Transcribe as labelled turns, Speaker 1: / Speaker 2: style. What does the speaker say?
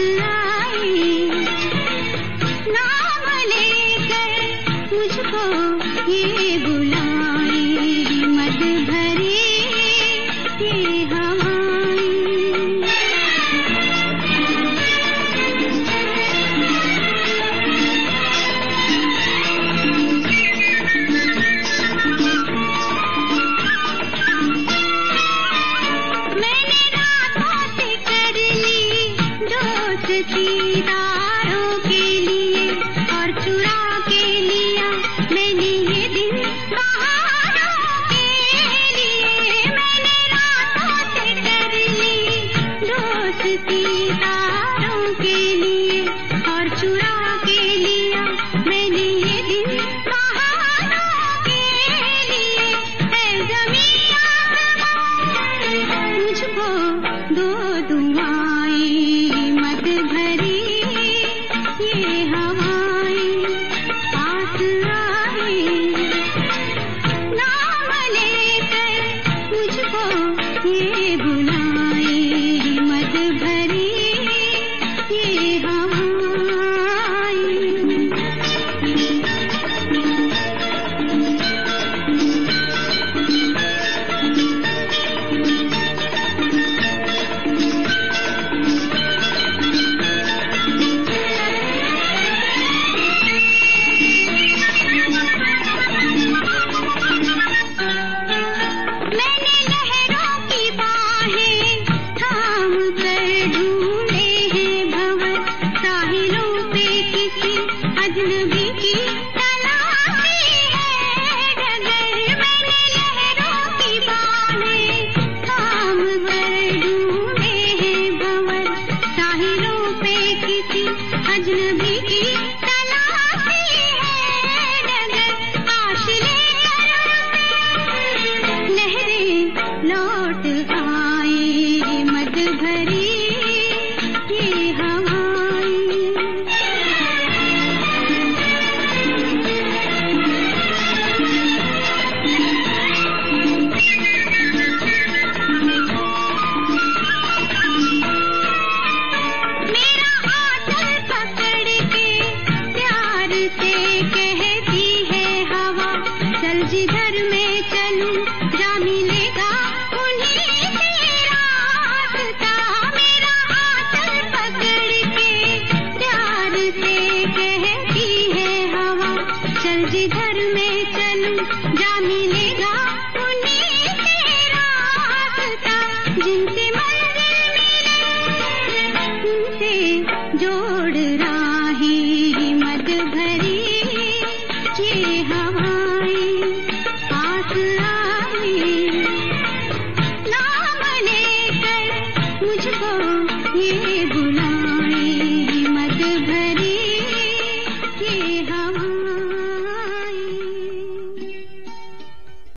Speaker 1: आई, नाम लेकर मुझको ये बुलाई, मद भरी ये हवाएं। मैंने रातों से कर ली दोस्ती तारों के लिए, और चुरा के लिया मैंने ये दिन बहारों के लिए। मैंने रातों से कर ली दोस्ती तारों के लिए, और चुरा के लिया मैंने ये दिन बहारों के लिए। है ज़मीं आसमां मुझको दो दुआएं, मद भरी ये हवाएं। पास आए, नाम लेकर मुझको ये बुलाए, मद भरी ये हवाएं। मैंने लहरों की बाहें थाम कर ढूंढे हैं भंवर, साहिलों पे किसी अजनबी की तलाशी है डगर। मैंने लहरों की बाहें थाम कर ढूंढे हैं भंवर, साहिलों पे किसी अजनबी की तलाशी है डगर। आश लेकर लहरें लौट आए, मद भरी ये हवाएं। मेरा आंचल पकड़ के प्यार से कहती है हवा, चल जिधर मैं चलूं जा मिलेगा उन्हीं से रास्ता। मेरा आंचल पकड़ के प्यार से कहती है हवा, चल जिधर मैं चलूं जा मिलेगा उन्हीं से रास्ता। जिनसे मंजिल मिले उनसे जोड़ राहें, मद भरी ये हवाएं। पास आए, नाम लेकर मुझको ये बुलाए, मद भरी